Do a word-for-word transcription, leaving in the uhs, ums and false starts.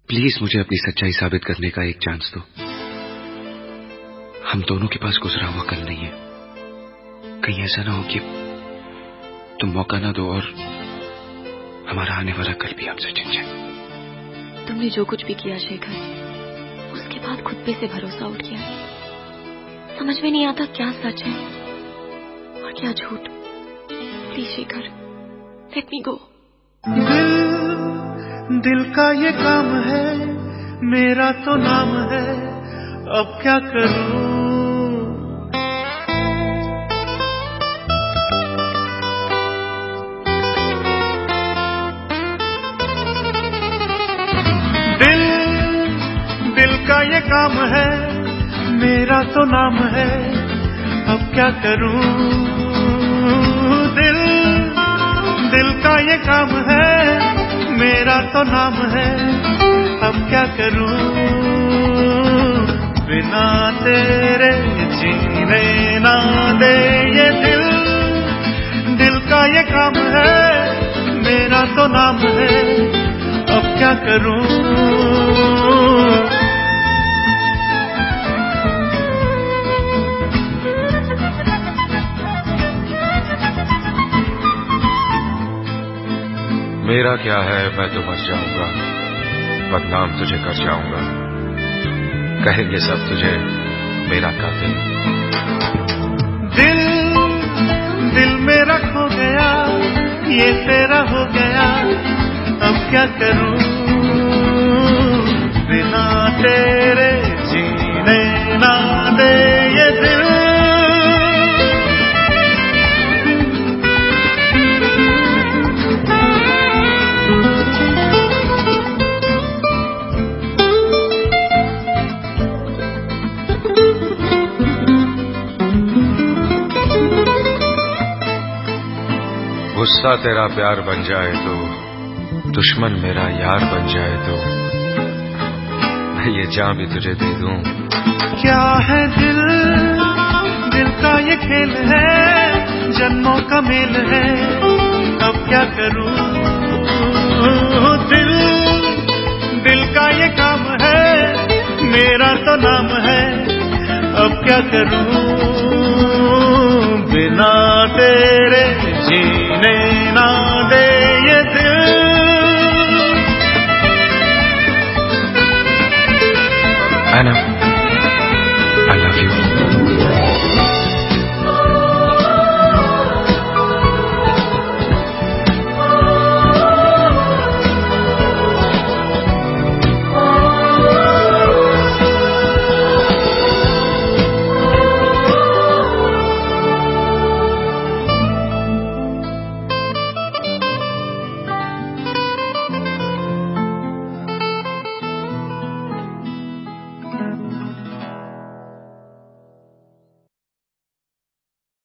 Please मुझे अपनी सच्चाई साबित करने का एक चांस दो। हम दोनों के पास गुजरा हुआ कल नहीं है। कहीं ऐसा ना हो कि तुम मौका ना दो और हमारा आने वाला कल भी हमसे छिन जाए। तुमने जो कुछ भी किया शेखर, उसके बाद खुद पे से भरोसा उठ गया। समझ में नहीं आता क्या सच है और क्या झूठ। Please Shekhar, let me go. दिल दिल का ये काम है, मेरा तो नाम है, अब क्या करूं। दिल दिल का ये काम है, मेरा तो नाम है, अब क्या करूं। दिल दिल का ये काम है, मेरा तो नाम है, अब क्या करूं। बिना तेरे जीने ना दे ये दिल। दिल का ये काम है, मेरा तो नाम है, अब क्या करूं। मेरा क्या है, मैं तो मर जाऊंगा, बदनाम तुझे कर जाऊंगा, कहेंगे सब तुझे मेरा कातिल। दिल दिल मेरा खो गया, ये तेरा हो गया, अब क्या करूं। बिना तेरे जीने ना दे ये दिल। गुस्सा तेरा प्यार बन जाए तो, दुश्मन मेरा यार बन जाए तो, मैं ये जान भी तुझे दे दूं। क्या है दिल, दिल का ये खेल है, जन्मों का मेल है, अब क्या करूं। दिल दिल का ये काम है, मेरा तो नाम है, अब क्या करूं। बिना तेरे जीने ना दे ये दिल। I know.